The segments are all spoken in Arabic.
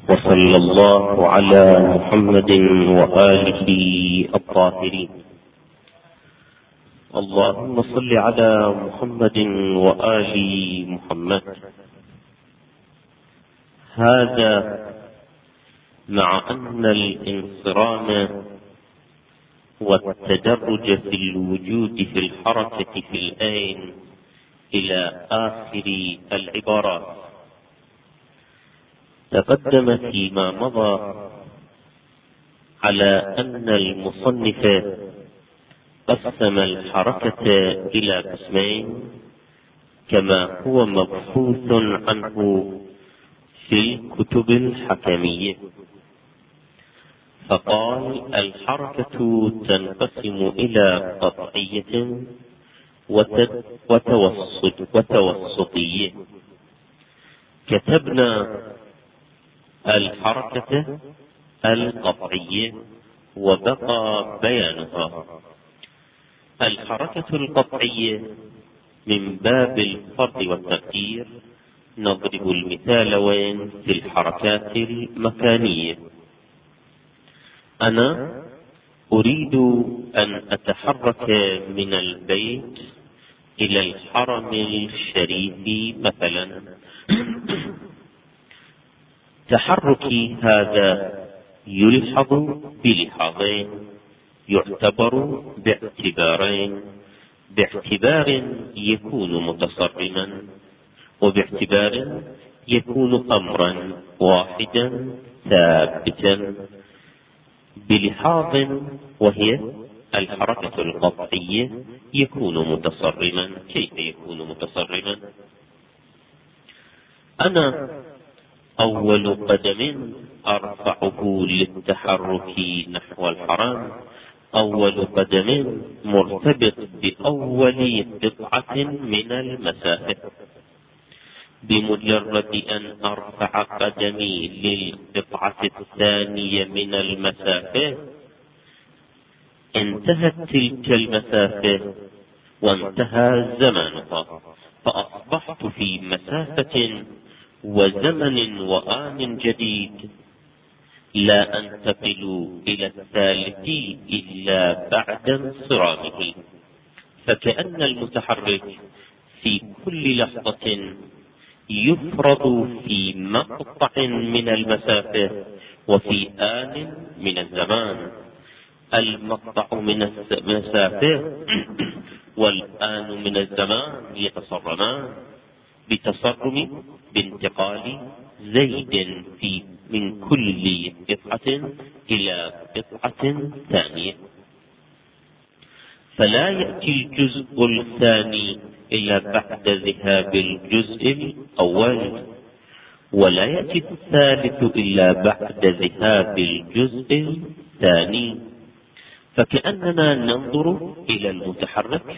وصلى الله على محمد وآله الطاهرين. اللهم صل على محمد وآل محمد. هذا مع أن الانصرام والتدرج في الوجود في الحركة في الآن إلى آخر العبارات تقدم فيما مضى على أن المصنف قسم الحركة إلى قسمين كما هو مبحوث عنه في الكتب الحكمية، فقال الحركة تنقسم إلى قطعية وتوسطية. كتبنا الحركة القطعية وبقى بيانها. الحركة القطعية من باب الفرض والتقدير نضرب المثال وين في الحركات المكانية. أنا أريد أن أتحرك من البيت إلى الحرم الشريف مثلا. تحركي هذا يلحظ بلحاظين، يعتبر باعتبارين: باعتبار يكون متصرما، وباعتبار يكون أمرا واحدا ثابتا. بلحاظ وهي الحركة القطعية يكون متصرما. كيف يكون متصرما؟ أنا أول قدم أرفعه للتحرك نحو الحرم، أول قدم مرتبط بأول قطعة من المسافة. بمجرد أن أرفع قدمي للقطعة الثانية من المسافة انتهت تلك المسافة وانتهى زمانها، فأصبحت في مسافة وزمن وآن جديد. لا أنتقل إلى الثالث إلا بعد انصرامه. فكأن المتحرك في كل لحظة يفرض في مقطع من المسافة وفي آن من الزمان. المقطع من المسافة والآن من الزمان يتصرمان بتصرم بانتقال زيد من كل قطعة إلى قطعة ثانية. فلا يأتي الجزء الثاني إلا بعد ذهاب الجزء الأول، ولا يأتي الثالث إلا بعد ذهاب الجزء الثاني. فكأننا ننظر إلى المتحرك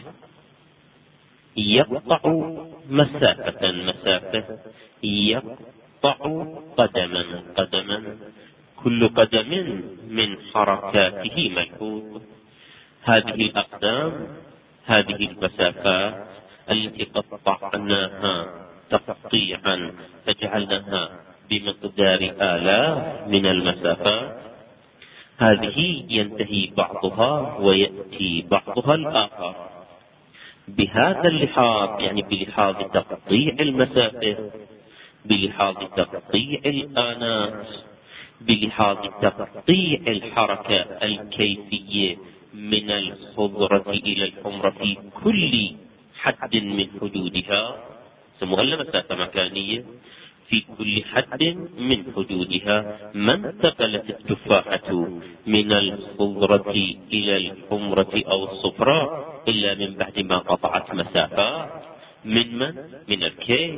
يقطع مسافة، يقطع قدما، كل قدم من حركاته ملحوظ. هذه الأقدام، هذه المسافات التي قطعناها تقطيعا فجعلناها بمقدار آلاف من المسافات، هذه ينتهي بعضها ويأتي بعضها الآخر. بهذا اللحاظ، يعني بلحاظ تقطيع المسافة، بلحاظ تقطيع الآنات، بلحاظ تقطيع الحركة الكيفية من الخضرة إلى الحمرة في كل حد من حدودها، سموها مسافة مكانية، في كل حد من حدودها. ما انتقلت التفاحة من الخضرة إلى الحمرة أو الصفراء إلا من بعد ما قطعت مسافات من الكي.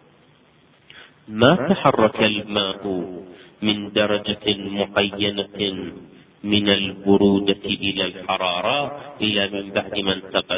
ما تحرك الماء من درجة معينة من البرودة إلى الحرارة إلا من بعد ما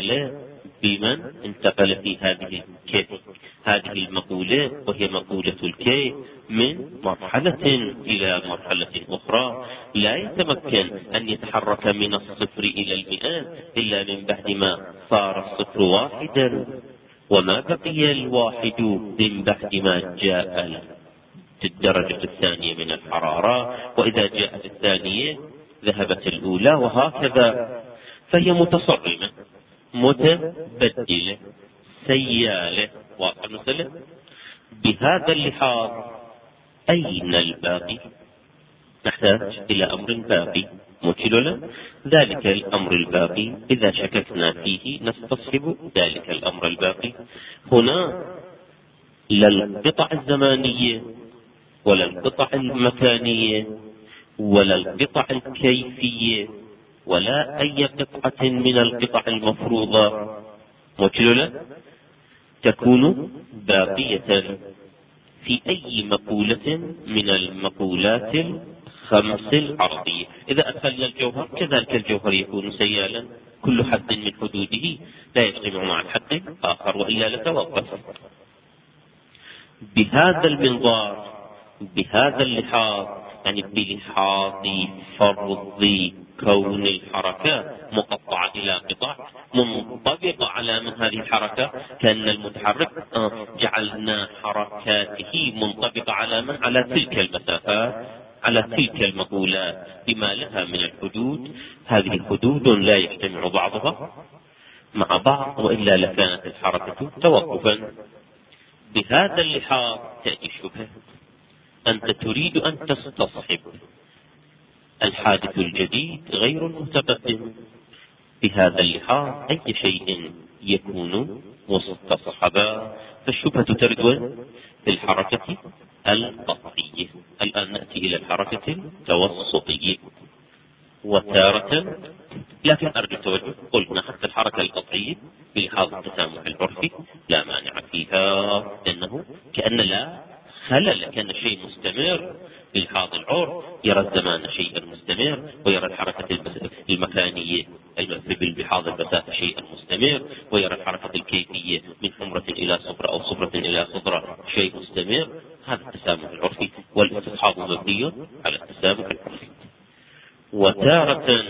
انتقل في هذه المقولة، وهي مقولة الكي، من مرحلة إلى مرحلة أخرى. لا يتمكن أن يتحرك من الصفر إلى المئة إلا من بعد ما صار الصفر واحدا، وما بقي الواحد من بعد ما جاء الدرجة الثانية من الحرارة. الحرارة، وإذا جاءت الثانية ذهبت الأولى، وهكذا. فهي متصرمة متبدلة سيالة. واضح المسألة؟ بهذا اللحاظ أين الباقي؟ نحتاج إلى أمر باقي مشكلة. ذلك الأمر الباقي إذا شككنا فيه نستصحب ذلك الأمر الباقي. هنا لا القطع الزمانية ولا القطع المكانية ولا القطع الكيفية ولا أي قطعة من القطع المفروضة مشكلة تكون باقية في أي مقولة من المقولات الخمس العرضية. إذا أدخلنا الجوهر كذلك الجوهر يكون سيالا، كل حد من حدوده لا يجتمع مع الحد آخر وإلا لتوقف. بهذا المنظار، بهذا اللحاظ، يعني بلحاظ فرض كون الحركة مقطعة إلى قطع منطبقة على من هذه الحركة، كأن المتحرك جعلنا حركاته منطبقة على من؟ على تلك المسافات، على تلك المقولات بما لها من الحدود. هذه حدود لا يجتمع بعضها مع بعض وإلا لكانت الحركة توقفا. بهذا اللحاظ تأتي الشبهة. أنت تريد أن تستصحب الحادث الجديد غير المتقدم. بهذا اللحاظ أي شيء يكون مستصحبا، فالشبهة ترد في الحركة القطعية. الآن نأتي إلى الحركة التوسطية. وتارة، لكن أرجو التوجه، قلنا حتى الحركة القطعية بلحاظ التسامح العرفي لا مانع فيها، لأنه كأن لا خلل، كان شيء مستمر. بلحاظ العرف يرى الزمان شيئا مستمر، ويرى الحركة المكانية بلحاظ البساطة شيئا مستمر، ويرى الحركة الكيفية من حمرة إلى صفرة أو صفرة إلى خضرة شيء مستمر. هذا التسامح العرفي، والاستصحاب مبني على التسامح العرفي. وتارة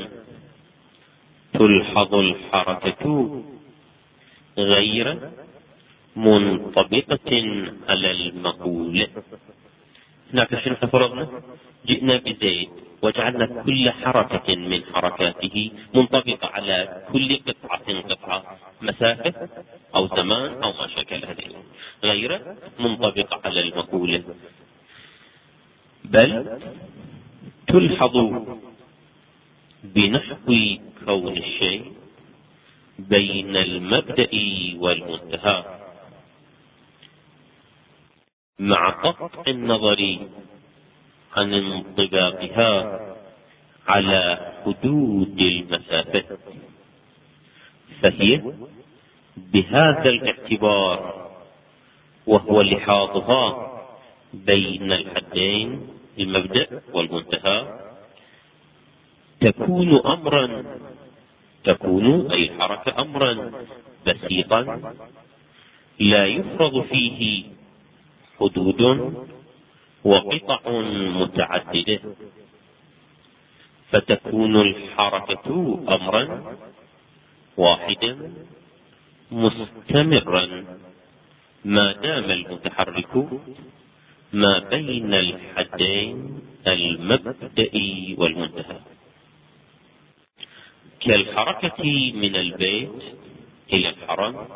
تلحظ الحركة غير منطبقة على المقولة. هناك شنو فرضنا؟ جئنا بزيد وجعلنا كل حركة من حركاته منطبقة على كل قطعة مسافة أو زمان أو ما شكل هذه، غير منطبقة على المقولة، بل تلحظ بنحو كون الشيء بين المبدأ والمنتهى مع قطع النظر عن انطباقها على حدود المسافة. فهي بهذا الاعتبار، وهو لحاظها بين الحدين المبدأ والمنتهى، تكون أي الحركة أمرا بسيطا لا يفرض فيه حدود وقطع متعددة، فتكون الحركة أمرا واحدا مستمرا ما دام المتحرك ما بين الحدين المبدأ والمنتهى، كالحركة من البيت إلى الحرم.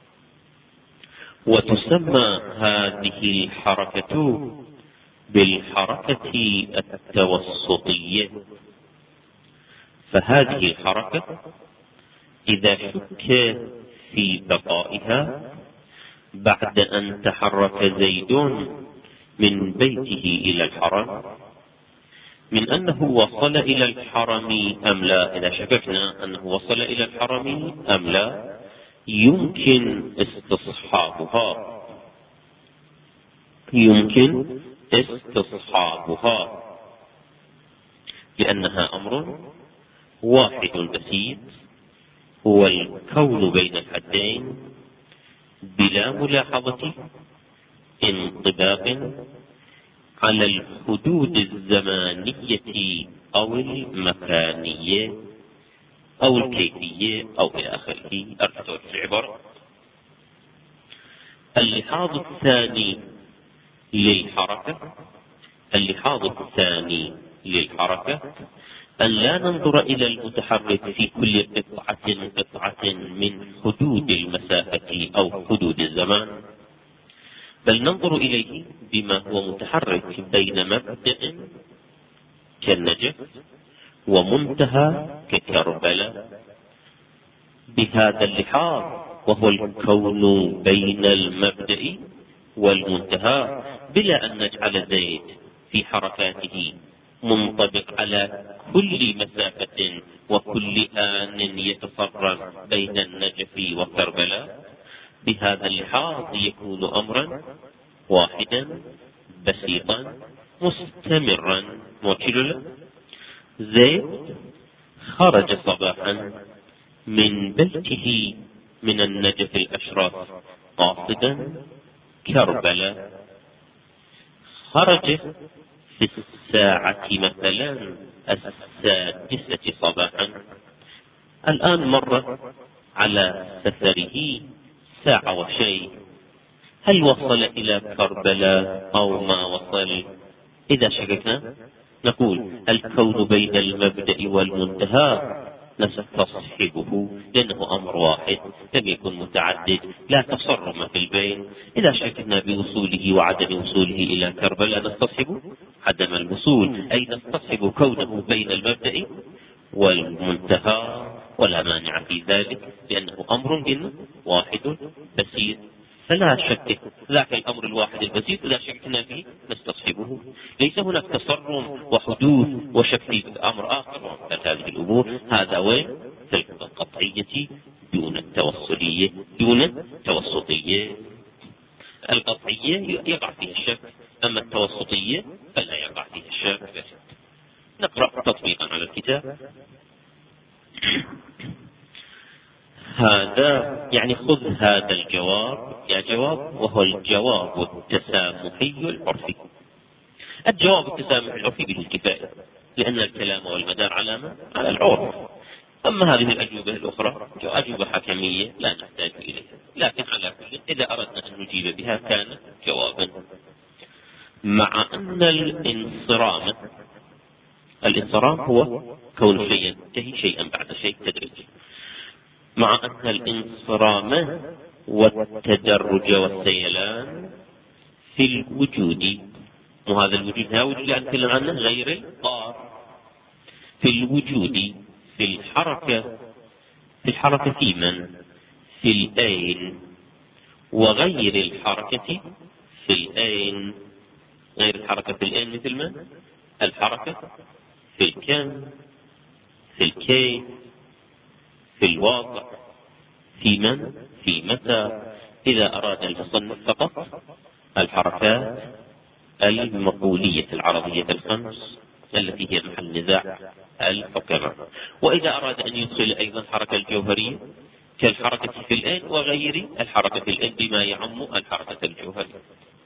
وتسمى هذه الحركة بالحركة التوسطية. فهذه الحركة إذا شك في بقائها بعد أن تحرك زيد من بيته إلى الحرم، من أنه وصل إلى الحرم أم لا، إذا شككنا أنه وصل إلى الحرم أم لا، يمكن استصحابها لأنها أمر واحد بسيط، هو الكون بين الحدين بلا ملاحظة انطباق على الحدود الزمانية أو المكانية أو الكيفية أو إلى آخره. أرجو العبارة. اللحاظ الثاني للحركة اللحاظ الثاني للحركة أن لا ننظر إلى المتحرك في كل قطعة من حدود المسافة أو حدود الزمان، بل ننظر إليه بما هو متحرك بين مبدأ كالنجف ومنتهى ككربلاء. بهذا اللحاظ، وهو الكون بين المبدأ والمنتهى، بلا أن نجعل زيد في حركاته منطبق على كل مسافة وكل آن يتصرف بين النجف وكربلاء. بهذا اللحاظ يكون أمرا واحدا بسيطا مستمرا موكلا. زيد خرج صباحا من بيته من النجف الأشرف قاصدا كربلاء، خرج في الساعة مثلا 6 صباحا. الآن مر على سفره ساعة وشيء، هل وصل إلى كربلاء أو ما وصل؟ إذا شككنا نقول الكون بين المبدأ والمنتهى نستصحبه، لأنه أمر واحد لم يكن متعدد، لا تصرم في البين. إذا شككنا بوصوله وعدم وصوله إلى كربلاء نستصحب عدم الوصول، أي نستصحب كونه بين المبدأ والمنتهى، ولا مانع في ذلك، لأنه أمر واحد بسيط. فلا شك، ذاك الأمر الواحد البسيط إذا شككنا فيه نستصحبه، ليس هناك تصرم وحدوث وشك في أمر آخر ومثل هذه الأمور. هذا وين؟ في القطعية دون التوصلية، دون التوسطية. القطعية يقع فيها الشك، أما التوسطية فلا يقع فيها الشك. نقرأ تطبيقا على الكتاب. هذا يعني خذ هذا الجواب يا جواب، وهو الجواب التسامحي العرفي. الجواب التسامحي العرفي بالكفاية، لأن الكلام والمدار على العرف. أما هذه الأجوبة الأخرى أجوبة حكمية لا نحتاج إليها، لكن على كل إذا أردنا أن نجيب بها كانت جوابا. مع أن الانصرام هو كون شيء ينتهي شيئا بعد شيء تدريجي. مع أن الانصرام والتدرج والسيلان في الوجود، وهذا الوجود هو وجود أتكلم عنه غير الطار، في الوجود، في الحركة في من؟ في الأين، وغير الحركة في الأين. غير الحركة في الأين مثل من؟ الحركة في الكم، في الكيف، في الواقع، في من؟ في متى. إذا أراد المصنف فقط الحركات المقولية العرضية الخمس التي هي محل نزاع الحكماء، وإذا أراد أن يدخل أيضا الحركة الجوهرية كالحركة في الآن وغير الحركة في الآن بما يعم الحركة الجوهرية.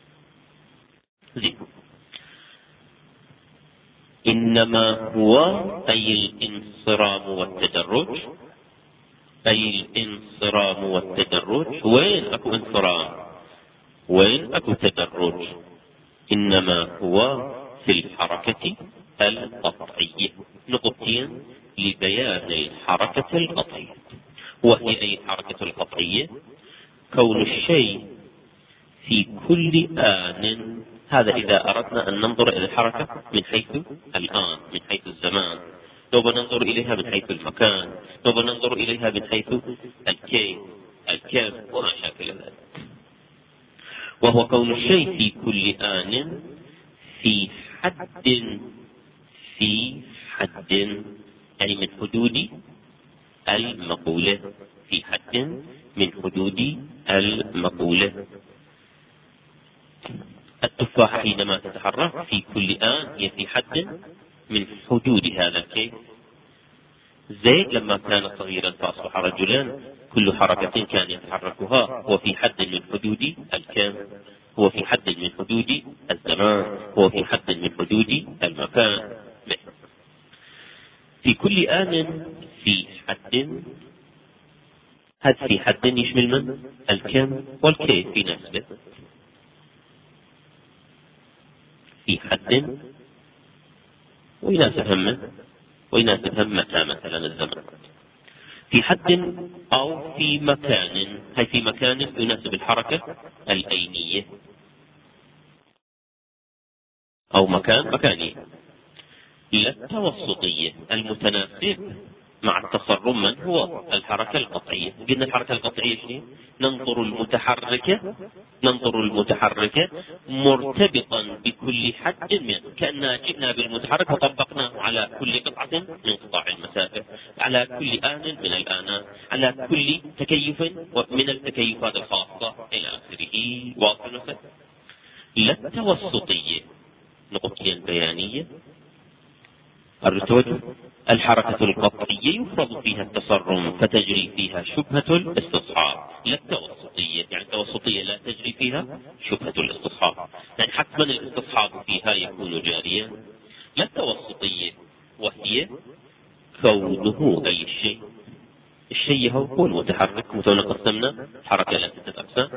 إنما هو أي الانصرام والتدرج، أي الانصرام والتدرج. وين أكو انصرام؟ وين أكو تدرج؟ إنما هو في الحركة القطعية. نقطتين لبيان الحركة القطعية، وهي أي الحركة القطعية؟ كون الشيء في كل آن. هذا إذا أردنا أن ننظر إلى الحركة من حيث الآن، من حيث الزمان. لو بننظر إليها من حيث المكان، لو بننظر إليها من حيث الكيف، الكم، وما شاكل ذلك. وهو كون الشيء في كل آن في حد يعني من حدود المقولة، في حد من حدود المقولة. التفاحة حينما تتحرك في كل آن هي في حد من حدود هذا الكيف. زيد لما كان صغيرا فأصبح رجلا، كل حركة كان يتحركها هو في حد من حدود الكم، هو في حد من حدود الزمان، هو في حد من حدود المكان. في كل آن في حد، هذا في حد يشمل من؟ الكم والكيف في نفسه. في حد ويناسب همه ويناسب هم متى مثلا الزمن، في حد أو في مكان، هي في مكان يناسب الحركة الأينية أو مكانية. لا التوسطية المتناسب مع التصرم من هو الحركة القطعية. قلنا الحركة القطعية شيء ننظر المتحركة مرتبطا بكل حد منه، كأننا جئنا بالمتحرك وطبقناه على كل قطعة من قطاع المسافة، على كل آن من الآنات، على كل تكيف من التكيفات الخاصة إلى آخره. واضح المسألة؟ لا التوسطية نقطتين بيانية. الرتوج الحركة القطعية يفرض فيها التصرم فتجري فيها شبهة الاستصحاب. لا التوسطية، يعني التوسطية لا تجري فيها شبهة الاستصحاب، يعني حتما الاستصحاب فيها يكون جاريا. لا التوسطية وهي كونه أي شيء، الشيء هو المتحرك. متى قسمنا الحركة إلى 6 أقسام،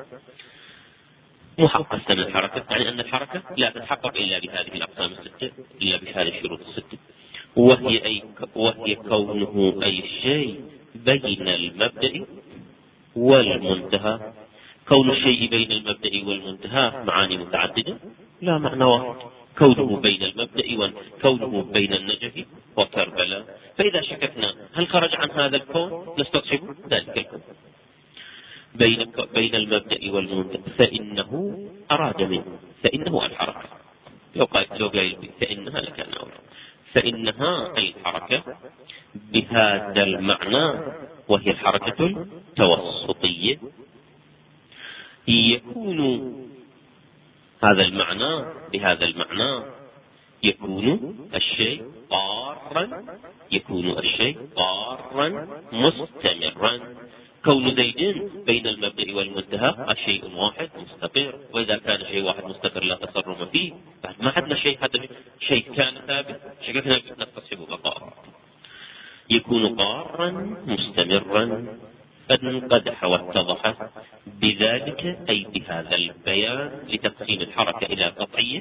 محقق من الحركة، يعني أن الحركة لا تتحقق إلا بهذه الأقسام الستة، إلا بهذه الشروط الستة، وهي كونه أي شيء بين المبدأ والمنتهى. كون الشيء بين المبدأ والمنتهى معاني متعددة، لا معنى واحد. كونه بين المبدأ وكونه بين النجف وكربلاء، فإذا شككنا هل خرج عن هذا الكون نستصحب ذلك الكون. بين المبدأ والمنتهى فإنه أراد منه، فإنه الحركة. لو قال فإنها لكان أولى، فإنها أي الحركة بهذا المعنى وهي الحركة التوسطية. يكون هذا المعنى، بهذا المعنى يكون الشيء ضارا مستمرا. كون زيد بين المبدأ والمنتهى شيء واحد مستقر، وإذا كان شيء واحد مستقر لا تصرم فيه، بعد ما عندنا شيء، هذا شيء كان ثابت شككنا نستصحب بقاءه. يكون ضارا مستمرا. فانقدح واتضح بذلك أي بهذا البيان لتقسيم الحركة إلى قطعية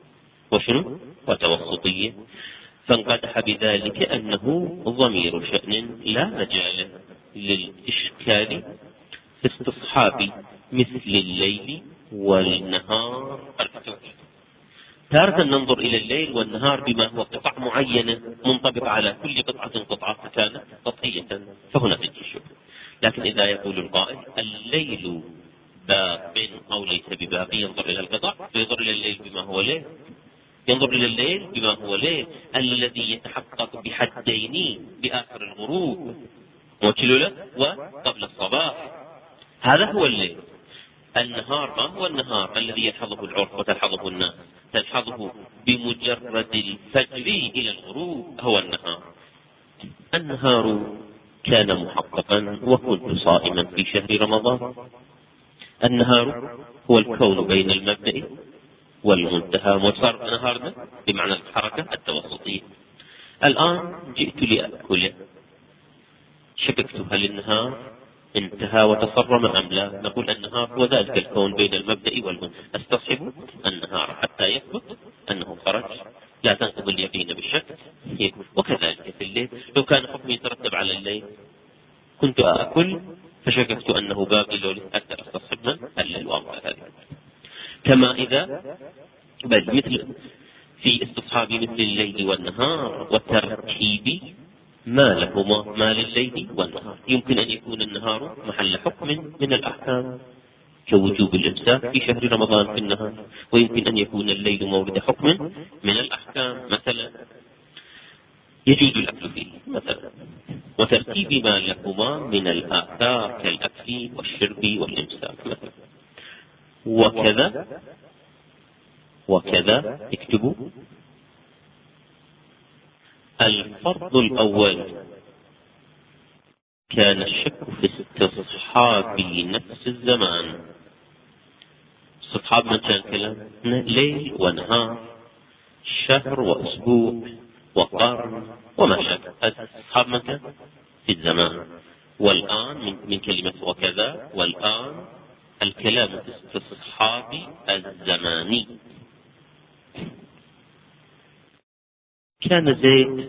وتوسطية. فانقدح بذلك أنه ضمير شأن لا مجال للإشكال في استصحاب مثل الليل والنهار. تارة ننظر إلى الليل والنهار بما هو قطع معينة منطبقة على كل قطعة فكانت قطعية، فهنا تجي الشبهة. لكن إذا يقول القائل الليل باق أو ليس بباق، ينظر إلى القطع فينظر إلى الليل بما هو ليل، ينظر إلى الليل بما هو ليل الذي يتحقق بحدين بآخر الغروب وكلولة وقبل الصباح، هذا هو الليل. النهار ما هو النهار الذي يلحظه العرف وتلحظه الناس، تلحظه بمجرد الفجر إلى الغروب، هو النهار. النهار كان محققا وكنت صائما في شهر رمضان. النهار هو الكون بين المبدأ والمنتهى، وصار نهارنا بمعنى الحركة التوسطية. الآن جئت لأكل، شككت هل النهار انتهى وتصرم أم لا؟ نقول النهار هو ذلك الكون بين المبدأ والمنتهى. استصحب النهار حتى يثبت أنه خرج، لا تنقض اليقين بالشك. وكذلك في الليل، لو كان حكمي يترتب على الليل كنت أكل فشككت أنه باقي، لو أكثر استصحب الليل وأمر ذلك. كما إذا مثل في استصحاب مثل الليل والنهار وترتيب ما لهما، ما لليل والنهار. يمكن أن يكون النهار محل حكم من الأحكام كوجوب الإمساك في شهر رمضان في النهار، ويمكن أن يكون الليل مورد حكم من الأحكام، مثلا يجوز الأكل فيه مثلا، وترتيب ما لهما من الآثار كالأكل والشرب والإمساك مثلا. وكذا اكتبوا الفرض الأول كان الشك في استصحاب نفس الزمان. استصحاب من كان كلام ليل ونهار، شهر وأسبوع وقرن وما شابه، استصحاب من كان في الزمان. والآن من كلمة وكذا، والآن الكلام في استصحاب الزماني. كان زيد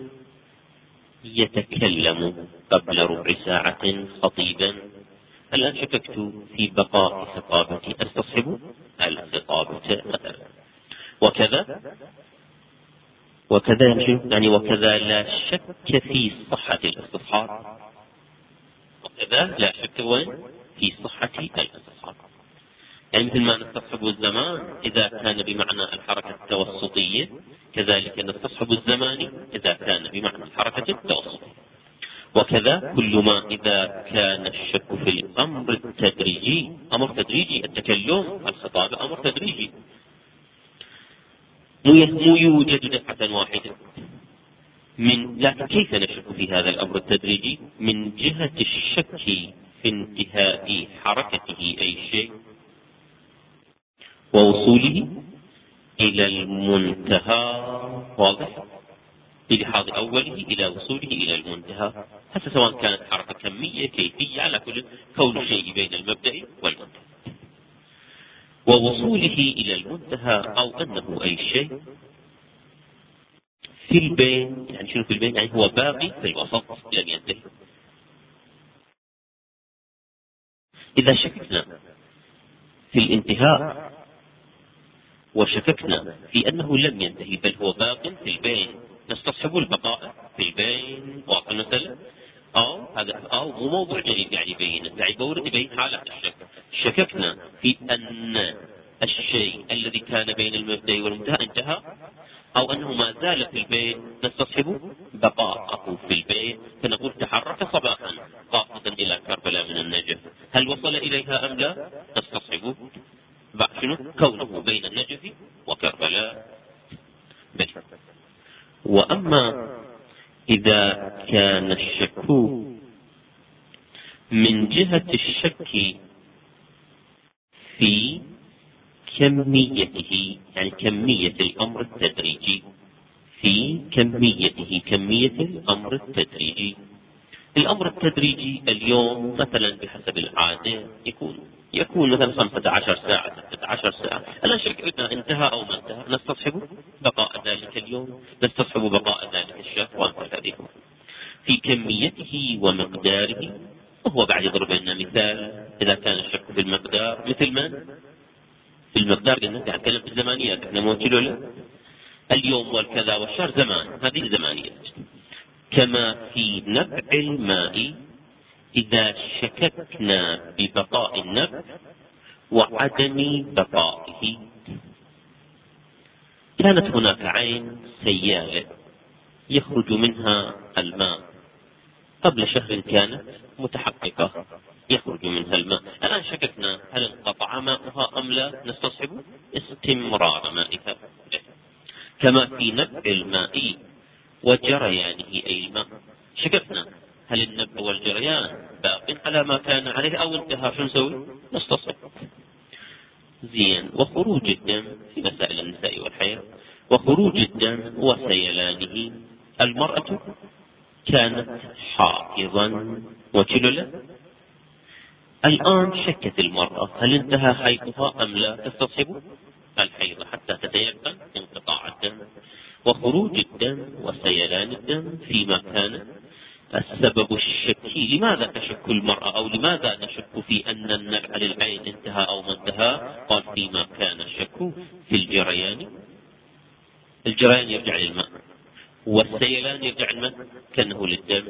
يتكلم قبل ربع ساعة خطيبا، الآن شككت في بقاء خطابتي، أستصحب الخطابة مثلا. وكذا يعني وكذا لا شك في صحة الاستصحاب، وكذا لا شك وين في صحة الاستصحاب. يعني مثل ما نستصحب الزمان إذا كان بمعنى الحركة التوسطية، كذلك نستصحب الزمان إذا كان بمعنى الحركة التوسطية. وكذا كل ما إذا كان الشك في الأمر التدريجي، أمر تدريجي، التكلم الخطابة أمر تدريجي، مو يوجد دفعة واحدة. لكن كيف نشك في هذا الأمر التدريجي؟ من جهة الشك في انتهاء حركته أي شيء ووصوله إلى المنتهى، واضح؟ بلحاظ أوله إلى وصوله إلى المنتهى، حتى سواء كانت حركة كمية كيفية، على كل كون شيء بين المبدأ والمنتهى، ووصوله إلى المنتهى أو أنه أي شيء في البين. يعني شنو في البين؟ يعني هو باقي في الوسط لم ينتهي. إذا شككنا في الانتهاء وشككنا في أنه لم ينتهي بل هو باق في البين، نستصحب البقاء في البين، واضح مثلا؟ أو مو موضوع جديد يعني يبين، يعني يبين حالات الشك. شككنا في أن الشيء الذي كان بين المبدأ والمنتهى انتهى، أو أنه ما زال في البين، نستصحب بقاءه في البين، فنقول تحرك صباحا قاصدا إلى كربلاء من النجف، هل وصل إليها أم لا؟ نستصحبه شنو؟ كونه بين النجف وكربلاء بل. وأما إذا كان الشك من جهة الشك في كميته، يعني كمية الأمر التدريجي، في كميته، كمية الأمر التدريجي. الأمر التدريجي اليوم مثلا بحسب العادة يكون مثلا 15 ساعة 16 ساعة. الآن شكلنا انتهى أو ما انتهى، نستصحب بقاء ذلك اليوم، نستصحب بقاء ذلك الشهر وانتهى في كميته ومقداره. وهو بعد يضرب لنا مثال إذا كان الشك في المقدار، مثل من؟ في المقدار قلنا نتكلم في الزمانيات، احنا مو له اليوم والكذا والشهر زمان، هذه الزمانيات. كما في نبع الماء إذا شككنا ببقاء النبع وعدم بقائه. كانت هناك عين سيالة يخرج منها الماء، قبل شهر كانت متحققة يخرج منها الماء، الآن شككنا هل انقطع ماؤها أم لا، نستصحب استمرار مائها. كما في نبع الماء وجريانه أي الماء، شككنا هل النبع والجريان باق على ما كان عليه أو انتهى، شو نسوي؟ نستصحب. زين. وخروج الدم في مسائل النساء والحيض، وخروج الدم وسيلانه. المرأة كانت حائضا وجللا، الآن شكت المرأة هل انتهى حيضها أم لا، تستصحب الحيض حتى تتيقن انقطاع الدم. وخروج الدم وسيلان الدم فيما كان السبب الشكي. لماذا تشك المرأة أو لماذا نشك في أن النبع للعين انتهى أو ما انتهى؟ قال فيما كان الشك في الجريان. الجريان يرجع للماء، والسيلان يرجع الماء كأنه للدم.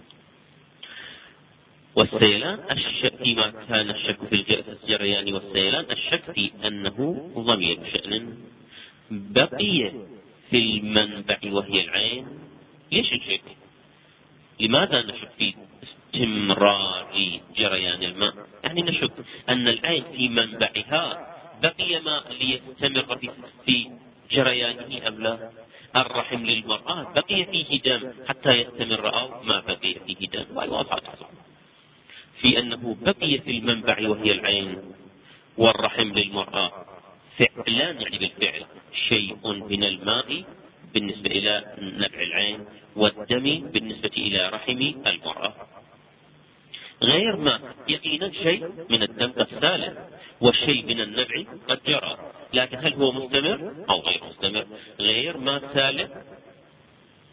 والسيلان فيما كان الشك في الجريان والسيلان، الشك في أنه ضمير شأن بقي في المنبع وهي العين. ليش الشك؟ لماذا نشك في استمرار جريان الماء؟ يعني نشك أن العين في منبعها بقي ماء ليستمر في جريانه أم لا. الرحم للمرأة بقي فيه دم حتى يستمر أو ما بقي فيه دم، واضحة في أنه بقي في المنبع وهي العين. والرحم للمرأة فعلان، يعني بالفعل شيء من الماء بالنسبة إلى نبع العين، والدم بالنسبة إلى رحم المرأة. غير ما يقينا شيء من الدم قد سال والشيء من النبع قد جرى، لكن هل هو مستمر أو غير مستمر؟ غير ما سال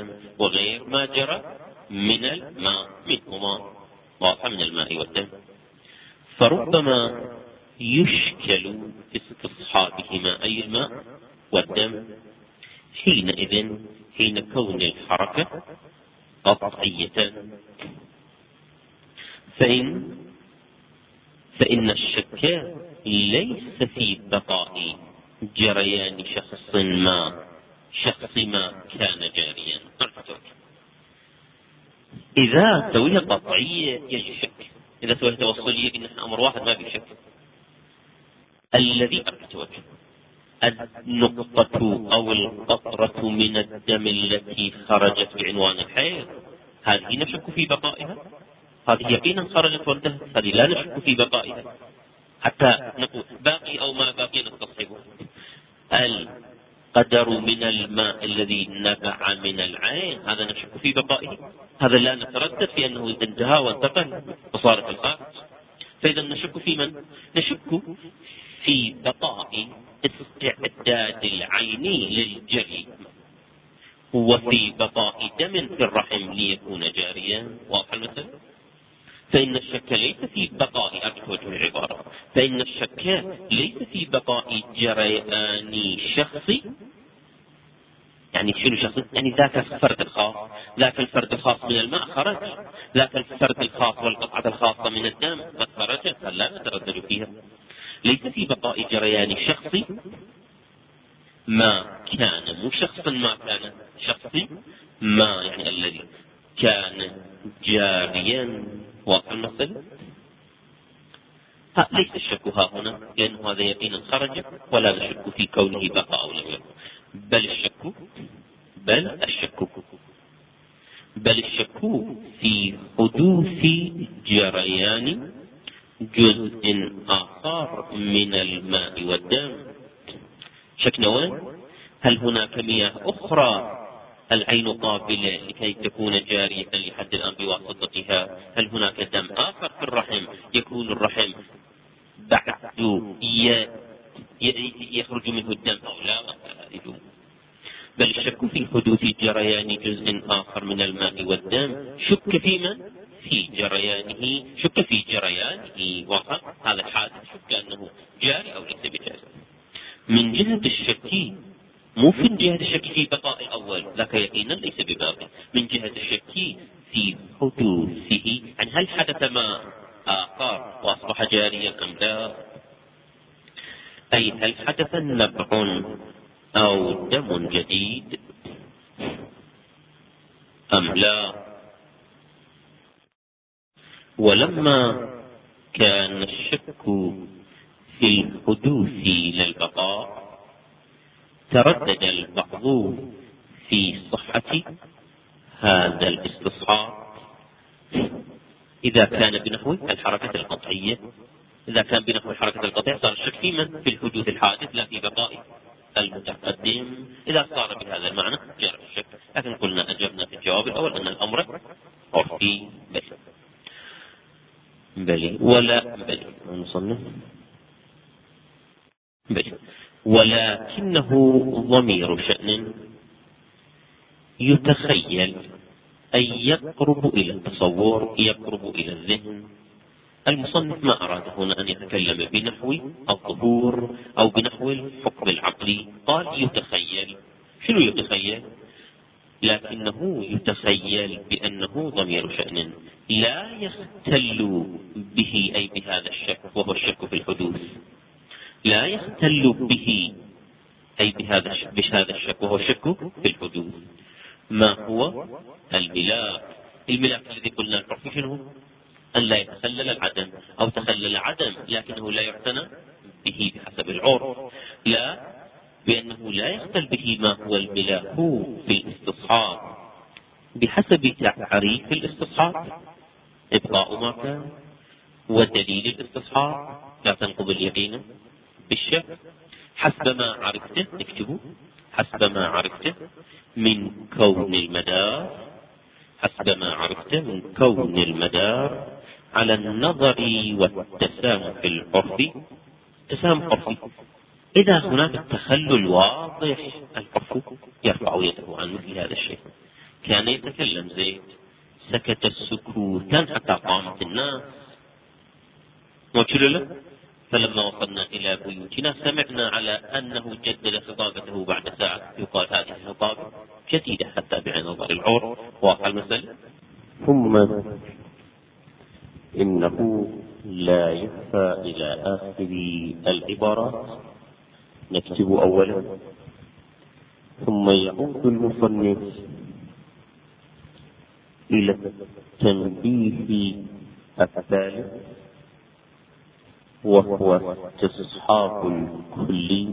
والدم وغير ما جرى من الماء منهما، واضح، من الماء والدم. فربما يشكل استصحابهما أي الماء والدم حينئذ حين كون الحركة قطعية، فإن الشك ليس في بقاء جريان شخص ما كان جاريا. إذا سويها قطعية يجي شك، إذا سويها توصلية إن أمر واحد ما في شك. الذي أتوجه النقطة أو القطرة من الدم التي خرجت بعنوان الحيض، هذه نشك في بقائها، هذه يقينا خرجت وانتهت، هذه لا نشك في بقائها حتى نقول باقي أو ما باقي نستصحبه. القدر من الماء الذي نبع من العين هذا نشك في بقائه، هذا لا نتردد في أنه انتهى وانتقل وصارت الخارج. فإذا نشك في من؟ نشك في بقاء استعداد العين للجري، وفي بقاء دم في الرحم ليكون جاريا، واضح المثل. فإن الشك ليس في بقاء، أرجو العبارة، فإن الشك ليس في بقاء جريان شخصي. يعني شنو شخصي؟ يعني ذاك الفرد الخاص، ذاك الفرد الخاص من الماء خرج، ذاك الفرد الخاص والقطعة الخاصة من الدم قد خرجت، فلا نتردد فيها. ليس في بقاء جريان شخصي ما كان، مو شخصا ما كان، شخصي ما يعني الذي كان جاريا، واضح المثل. ليس الشك ها هنا لأنه هذا يقينا خرج، ولا نشك في كونه بقى أو لم يكن، بل الشك في حدوث جريان جزء آخر من الماء والدم. شك نوعين: هل هناك مياه أخرى العين قابلة لكي تكون جارية لحد الآن بواسطتها؟ هل هناك دم آخر في الرحم يكون الرحم بعد يخرج منه الدم أو لا؟ بل الشك في حدوث جريان جزء آخر من الماء والدم، شك في من؟ في جريانه، شك في جريانه، وهذا الحادث شك أنه جاري أو ليس بجاري. من جهة الشك، مو في جهة الشك في بقاء الأول، ذاك يقينا ليس بباقي، من جهة الشك في حدوثه، يعني هل حدث ما آخر وأصبح جاريا أم لا؟ أي هل حدث نبع أو دم جديد أم لا؟ ولما كان الشك في الحدوث للبقاء، تردد البعض في صحة هذا الاستصحاب إذا كان بنحو الحركة القطعية. إذا كان بنحو الحركة القطعية صار الشك في من؟ في الحدوث الحادث لا في بقاء المتقدم. إذا صار بهذا المعنى جرى الشك، لكن قلنا أجبنا في الجواب الأول أن الأمر عرفي بلي ولا بلي نصنف بلي، ولكنه ضمير شأن يتخيل أي يقرب إلى التصور، يقرب إلى الذهن. المصنف ما أراد هنا أن يتكلم بنحو الظهور أو بنحو الحكم العقلي، قال يتخيل. شنو يتخيل؟ لكنه يتخيل بأنه ضمير شأن لا يختل به، أي بهذا الشك، وهو الشك في الحدوث، لا يختل به أي بهذا الشك، وهو الشك في الحدوث. ما هو الملاك الذي قلنا العرف شنو؟ أن لا يتخلل العدم، أو تخلل عدم لكنه لا يعتنى به بحسب العرف، لا، بأنه لا يختل به ما هو الملاك في الاستصحاب بحسب تعريف الاستصحاب، إبقاء ما كان، ودليل الاستصحاب لا تنقض اليقين بالشك، حسب ما عرفته، اكتبوا، حسب ما عرفته من كون المدار، حسب ما عرفته من كون المدار على النظر والتسامح العرفي. تسامح عرفي، إذا هناك التخلل واضح العرف يرفع يده عن مثل هذا الشيء، سكت سكوتا حتى قامت الناس. وكل له. فلما وصلنا إلى بيوتنا سمعنا على أنه جدد خطابته بعد ساعة، يقال هذه خطابة جديدة حتى بعين نظر العور. واقع المسألة. ثم إنه لا يخفى إلى آخر العبارات. نكتب أولا ثم يعود المصنف إلى التنبيه الثالث، وهو استصحاب الكلي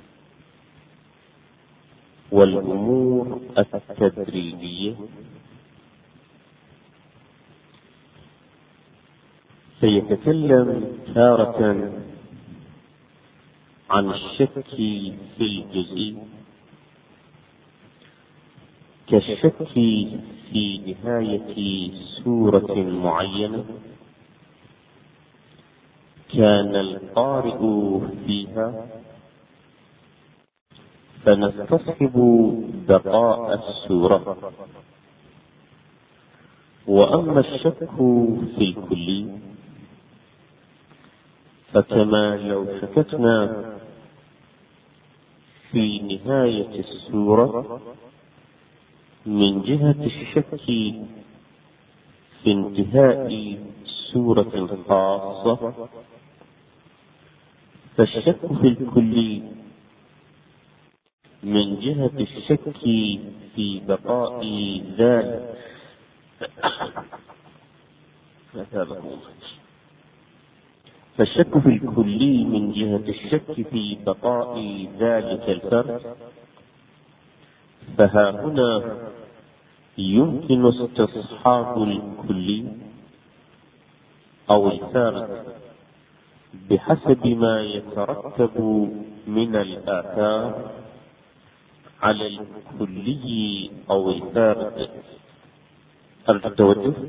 والأمور التدريجية. سيتكلم تارة عن الشك في الجزء كالشك في نهاية سورة معينة كان القارئ فيها، فنستصحب بقاء السورة. وأما الشك في الكلي فكما لو شككنا في نهاية السورة من جهة الشك في انتهاء سورة خاصة، فالشك في الكلي من جهة الشك في بقاء ذلك فالشك في الكلي من جهة الشك في بقاء ذلك الفرد، فها هنا يمكن استصحاب الكلي أو الفرد بحسب ما يترتب من الآثار على الكلي أو الفرد. التوجه.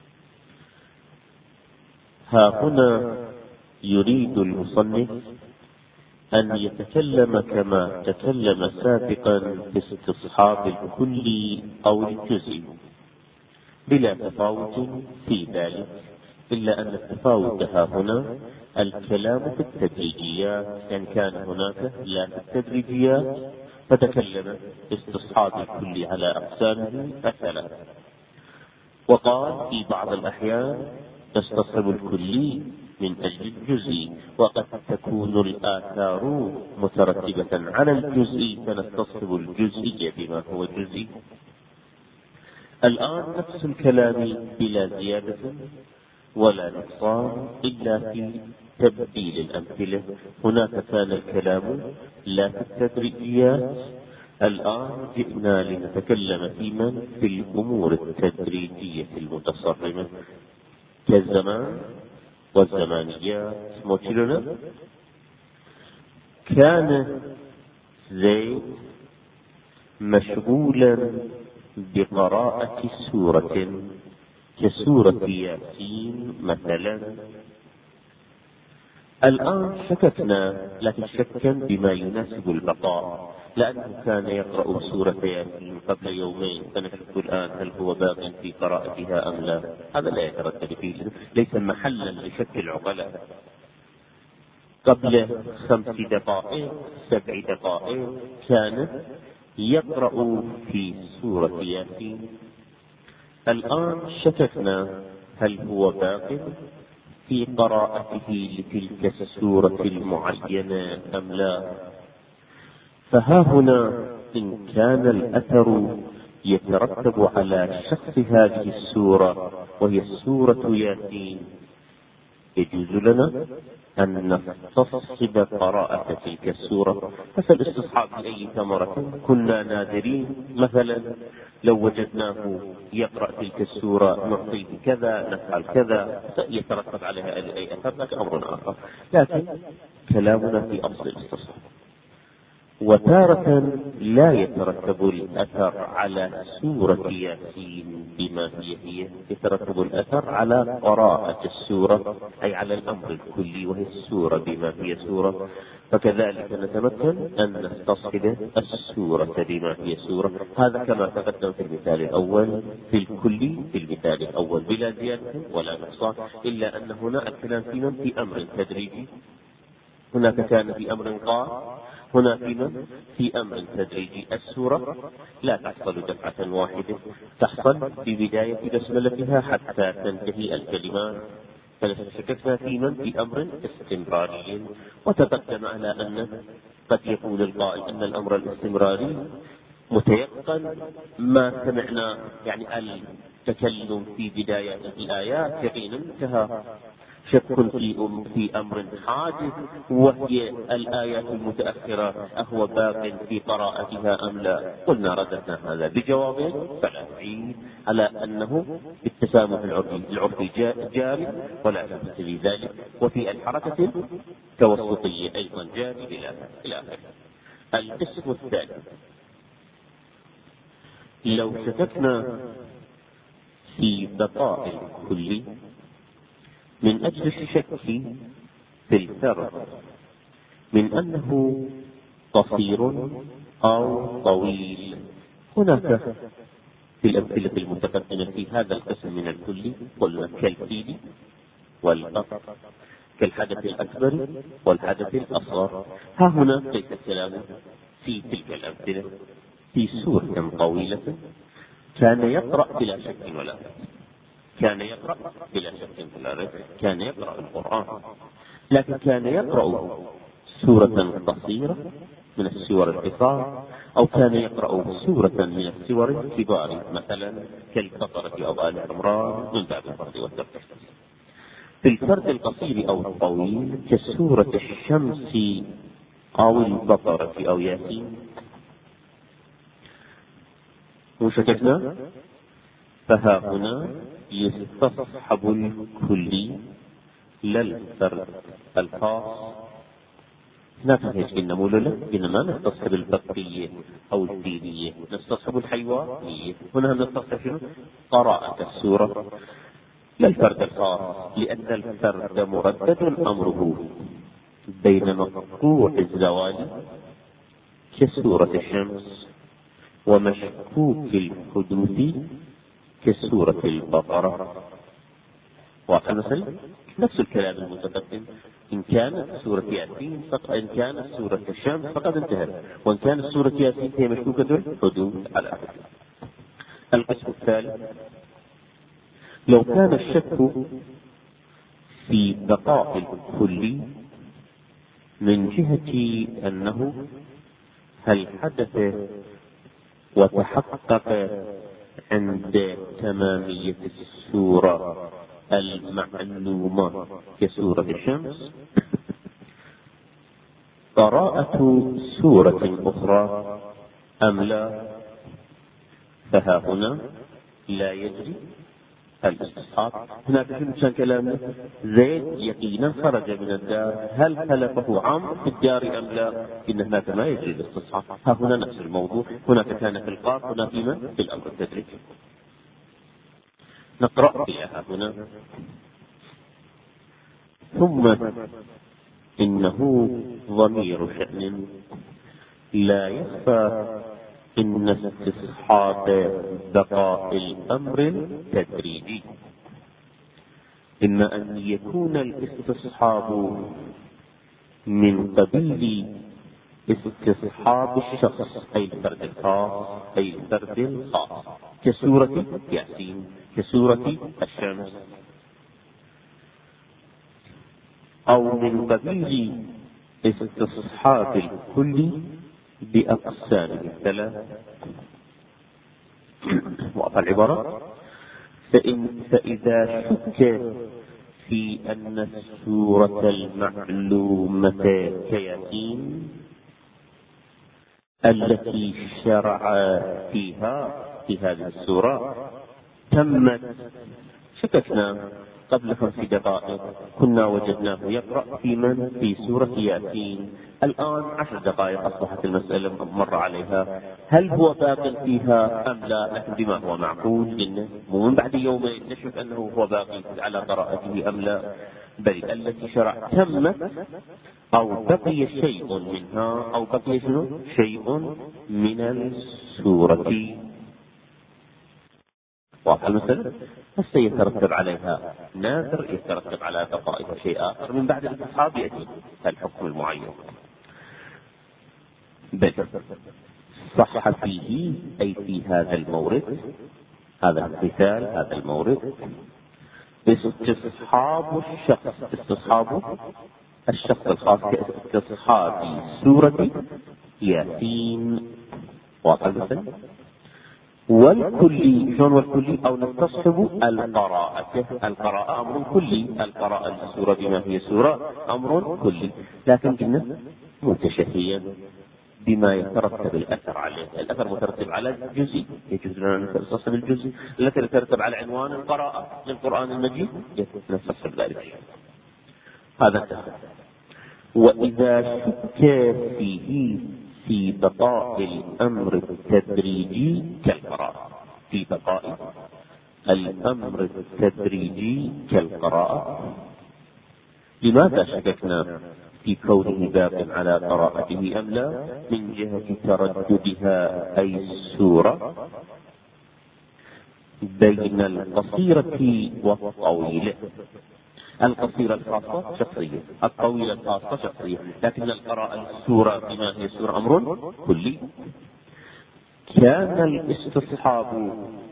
ها هنا يريد المصنف أن يتكلم كما تكلم سابقا في استصحاب الكلي أو الجزء بلا تفاوت في ذلك، إلا أن التفاوت ها هنا الكلام في التدريجيات. إن كان هناك لا في التدريجيات فتكلم استصحاب الكلي على أقسامه الثلاثة، وقال في بعض الأحيان تستصحب الكلي من أجل الجزء، وقد تكون الآثار مترتبة على الجزء فنستصحب الجزئي بما هو جزئي. الآن نفس الكلام بلا زيادة ولا نقصان إلا في تبديل الأمثلة. هناك كان الكلام لا في التدريجيات، الآن جئنا لنتكلم في الأمور التدريجية المتصرمة كالزمان والزمانيات. موكلنا كان زيد مشغولا بقراءة سورة كسورة ياسين مثلا. الآن شككنا، لكن شكا بما يناسب البقاء، لأنه كان يقرأ سورة ياسين قبل يومين، فنشك الآن هل هو باق في قراءتها أم لا. هذا لا يترتب فيه، ليس محلا لشك العقلاء. قبل 5 دقائق 7 دقائق كان يقرأ في سورة ياسين. الآن شككنا هل هو باق في قراءته لتلك السورة المعينة أم لا. فها هنا إن كان الأثر يترتب على شخص هذه السورة وهي سورة ياسين، يجوز لنا أن نستصحب قراءة تلك السورة. فالاستصحاب لأي ثمرة كنا نادرين، مثلا لو وجدناه يقرأ تلك السورة نعطيه كذا نفعل كذا، يترتب عليها أي أثر، لكن أمر آخر. لكن كلامنا في أصل الاستصحاب. وتارة لا يترتب الأثر على سورة ياسين بما هي، يترتب الأثر على قراءة السورة، أي على الأمر الكلي وهي السورة بما هي سورة. فكذلك نتمكن أن نستصحب السورة بما هي سورة. هذا كما تقدم في المثال الأول في الكلي، في المثال الأول بلا زيادة ولا نقصان، إلا أن هنا الكلام في أمر تدريجي. هناك كان في أمر قار، هنا في أمر تدريجي. السورة لا تحصل دفعة واحدة، تحصل في بداية بسملتها حتى تنتهي الكلمات. فشككنا في أمر استمراري، وتقدم على أن قد يقول القائل أن الأمر الاستمراري متيقن ما سمعنا، يعني التكلم في بداية الآيات يقين انتهى، شك في أمر حادث وهي الآيات المتأخرة أهو باق في قراءتها أم لا. قلنا رددنا هذا بجواب فلا نعيد على أنه بالتسامح العرفي جاري ولا بأس في ذلك، وفي الحركة التوسطية أيضا جاري إلى آخره. القسم الثاني، لو شككنا في بقاء الكل من أجل الشك في الفرق من أنه قصير أو طويل، هناك في الأمثلة المتقدمة في هذا القسم من الكل قلنا كالفيل والبقر، كالحدث الأكبر والحدث الأصغر. ها هنا ليس الكلام في تلك الأمثلة في سورة طويلة كان يقرأ بلا شك ولا ريب، كان يقرأ بلا شك ولا ريب، كان يقرأ القرآن، لكن كان يقرأ سورة قصيرة من السور القصار، أو كان يقرأ سورة من السور الكبار مثلا كالبقرة أو آل عمران من باب الفرد والترتيب. في الفرد القصير أو الطويل كسورة الشمس أو البقرة أو ياسين وشككنا، فها هنا يستصحب الكلي لا الفرد الخاص. لا تنهج بالنمول له، إنما نستصحب البقية أو الدينية، نستصحب الحيوانية. هنا نستصحب قراءة السورة لا الفرد الخاص، لأن الفرد مردد أمره بين مقطوع الزوال كسورة الشمس ومشكوك الحدوث كسورة البقرة. واضح مثلا نفس الكلام المتقدم، إن كانت سورة ياسين إن كانت سورة الشمس فقد انتهت، وإن كانت سورة ياسين هي مشكوكة الحدوث على أحد. القسم الثالث، لو كان الشك في بقاء الكل من جهة أنه هل حدث وتحقق عند تمامية السورة المعلومة كسورة الشمس قراءة سورة أخرى أم لا، فها هنا لا يجري الاستصحاب. هناك كان كلام زيد يقينا خرج من الدار، هل خلفه عمرو في الدار أم لا؟ إن هناك ما يجري الاستصحاب. ها هنا نفس الموضوع، هناك كان في القاف، هنا في الأمر التدريجي. نقرأ فيها هنا: ثم إنه ضمير شأن لا يخفى إن استصحاب بقاء الأمر التدريجي إما أن يكون الاستصحاب من قبيل استصحاب الشخص أي الفرد الخاص أي الفرد الخاص كسورة ياسين كسورة الشمس، أو من قبيل استصحاب الكل بأقسامه الثلاث. وأعطى العبارة: فإذا شك في أن السورة المعلومة كياسين التي شرع فيها في هذه السورة تمت، شككنا قبل 5 دقائق كنا وجدناه يقرأ في سورة ياسين، الآن 10 دقائق أصبحت المسألة مر عليها، هل هو باق فيها أم لا؟ لكن بما هو معقول إنه مو من بعد يومين نشوف أنه هو باقي على قراءته أم لا، بل التي شرع تمت أو بقي شيء منها أو بقي شيء من السورة. واضح المسألة؟ هسه يترتب عليها نادر، يترتب على بقائها شيء آخر، من بعد الاستصحاب يأتي الحكم المعين. بل صح فيه أي في هذا المورد، هذا المثال، هذا المورد، استصحاب الشخص الخاص كاستصحاب سورة ياسين. واضح المثل؟ والكلي شلون والكلي؟ أو نستصحب القراءة أمر كلي، القراءة السورة بما هي سورة أمر كلي، لكن قلنا متشهيا بما يترتب الأثر عليه. الأثر مترتب على الجزء، يجوز لنا أن نستصحب الجزء التي يترتب على عنوان القراءة للقرآن المجيد، نستصحب ذلك. هذا وإذا شك فيه في بقاء الأمر التدريجي كالقراءة، في بقاء الأمر التدريجي كالقراءة. لماذا شككنا في كونه باق على قراءته أم لا؟ من جهة ترددها أي السورة بين القصيرة والطويلة. القصيرة الخاصة شخصية، الطويلة الخاصة شخصية، لكن القراءة السورة بما هي سورة أمر كلي. كان الاستصحاب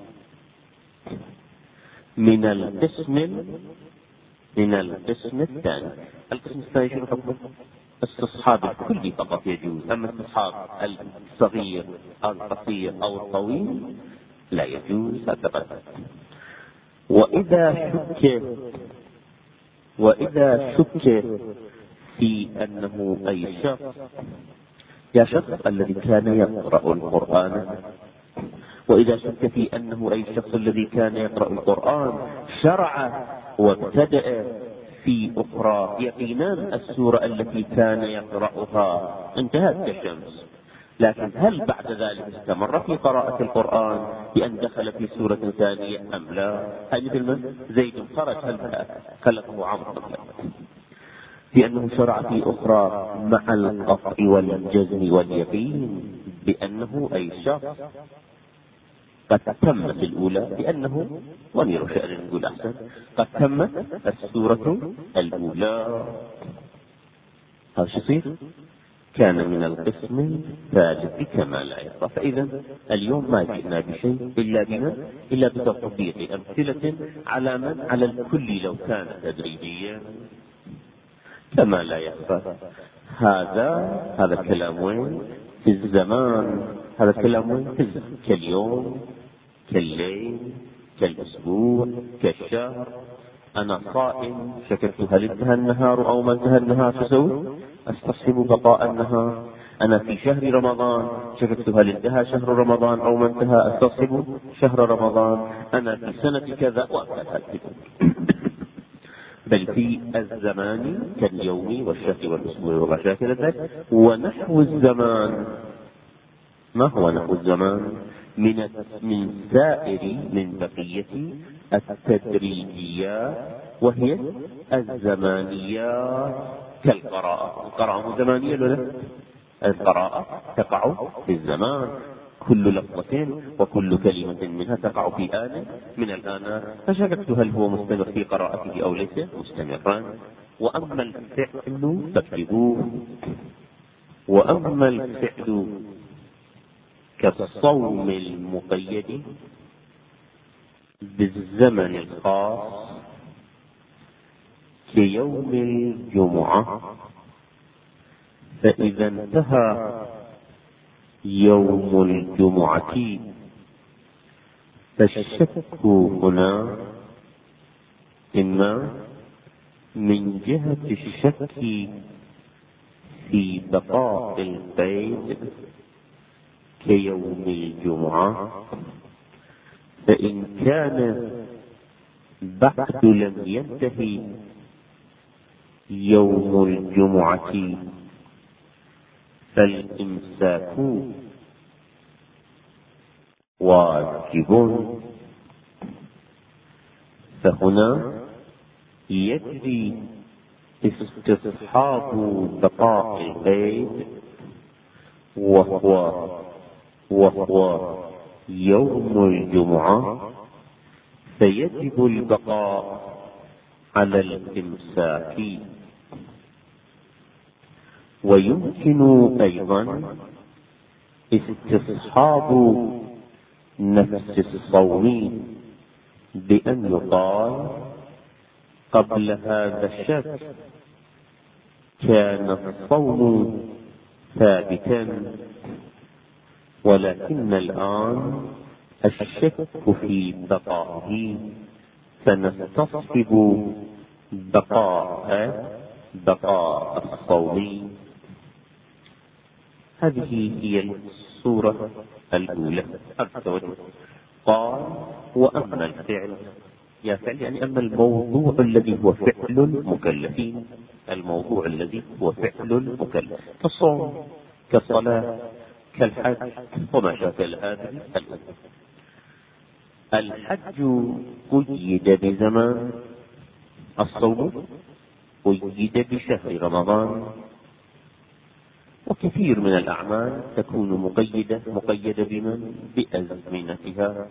من القسم الثاني. القسم الثاني شنو حكمه؟ استصحاب الكلي فقط يجوز، أما استصحاب الصغير أو القصير أو الطويل لا يجوز. هذا وإذا شك في أنه أي شخص، يا شخص الذي كان يقرأ القرآن، وإذا شك في أنه أي شخص الذي كان يقرأ القرآن شرع وابتدأ في أخرى، يقينا السورة التي كان يقرأها انتهت كالشمس، لكن هل بعد ذلك استمر في قراءة القرآن بأن دخل في سورة ثانية أم لا؟ هاي مثل من زيد خرج هل خلقه عمرو، بأنه شرع في أخرى مع القطع والجزم واليقين بأنه أي شخص قد تمت الأولى، لأنه ضمير شأن نقول أحسن، قد تمت السورة الأولى. هذا شو يصير؟ كان من القسم الثالث كما لا يرضى. فإذا اليوم ما جئنا بشيء إلا بتطبيق أمثلة على من؟ على الكل لو كان تدريجيا كما لا يخفى. هذا الكلام وين؟ في الزمان. هذا الكلام وين؟ في الزمان، كاليوم، كالليل، كالأسبوع، كالشهر. أنا صائم، شككت هل انتهى النهار أو ما انتهى النهار، شو أسوي؟ أستصحب بقاء النهار. أنا في شهر رمضان، شككت هل انتهى شهر رمضان أو ما انتهى، أستصحب شهر رمضان. أنا في سنة كذا وكذا. بل في الزمان كاليوم والشهر والأسبوع وما شابه ذلك. ونحو الزمان، ما هو نحو الزمان؟ من بقية التدريجيات، وهي الزمانيات كالقراءة. القراءة زمانية ولا؟ القراءة تقع في الزمان، كل لفظة وكل كلمة منها تقع في آن من الآن. فشككت هل هو مستمر في قراءته أو ليس مستمرا. وأما الفعل فاكتبوه. وأما الفعل كالصوم المقيد بالزمن الخاص كيوم الجمعة، فإذا انتهى يوم الجمعة فالشك هنا إما من جهة الشك في بقاء القيد كيوم الجمعة، فإن كان بعد لم ينتهي يوم الجمعة فالإمساك واجب. فهنا يجري استصحاب بقاء القيد وهو يوم الجمعة، فيجب البقاء على الإمساك. ويمكن أيضا استصحاب نفس الصوم بأن يقال قبل هذا الشك كان الصوم ثابتا، ولكن الآن الشك في بقائه، فنستصحب بقاء الصوم. هذه هي الصورة الأولى. قال وأما الفعل، يا فعل يعني أما الموضوع الذي هو فعل المكلفين، الموضوع الذي هو فعل المكلف كالصوم كالصلاة كالحج وما شاكل هذه الأمور. الحج قيد بزمان، الصوم قيد بشهر رمضان، وكثير من الأعمال تكون مقيدة بمن؟ بأزمنتها.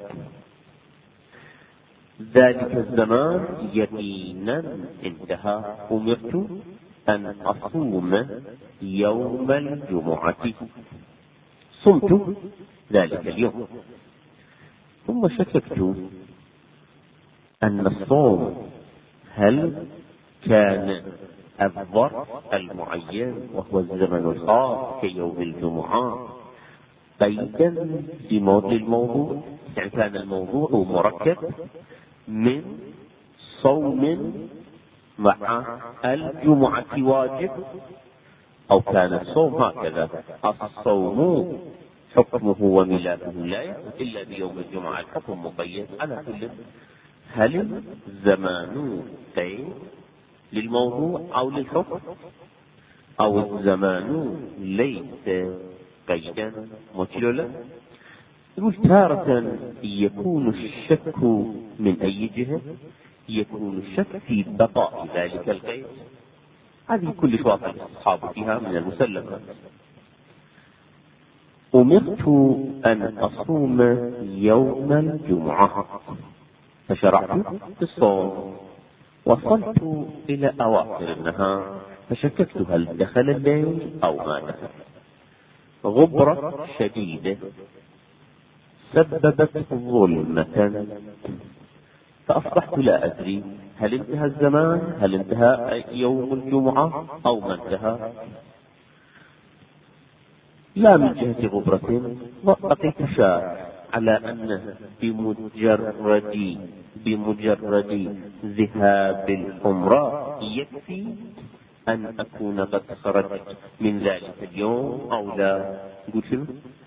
ذلك الزمان يقينا انتهى. أمرت أن أصوم يوم الجمعة، صمت ذلك اليوم، ثم شككت أن الصوم هل كان الظرف المعين وهو الزمن الخاص كيوم الجمعة قيدا للموضوع، يعني كان الموضوع مركب من صوم مع الجمعة واجب، أو كان الصوم هكذا الصوم حكمه وملاكه لا يثبت إلا بيوم الجمعة، الحكم مقيد. على كل هل الزمان قيد للموضوع أو للحكم، أو الزمان ليس قيدا مجللا؟ تارة يكون الشك من أي جهة؟ يكون الشك في بقاء ذلك القيد. هذه كل واقع الأصحاب فيها من المسلمات. أمرت أن أصوم يوم الجمعة، فشرعت في الصوم، وصلت إلى أواخر النهار فشككت هل دخل الليل أو ما دخل. غبرة شديدة سببت ظلمة، فأصبحت لا أدري هل انتهى الزمان، هل انتهى يوم الجمعة أو ما انتهى. لا من جهة غبرة، بقيت شاك على أنه بمجرد ذهاب الحمراء يكفي أن أكون قد خرجت من ذلك اليوم أو لا. قلت شنو؟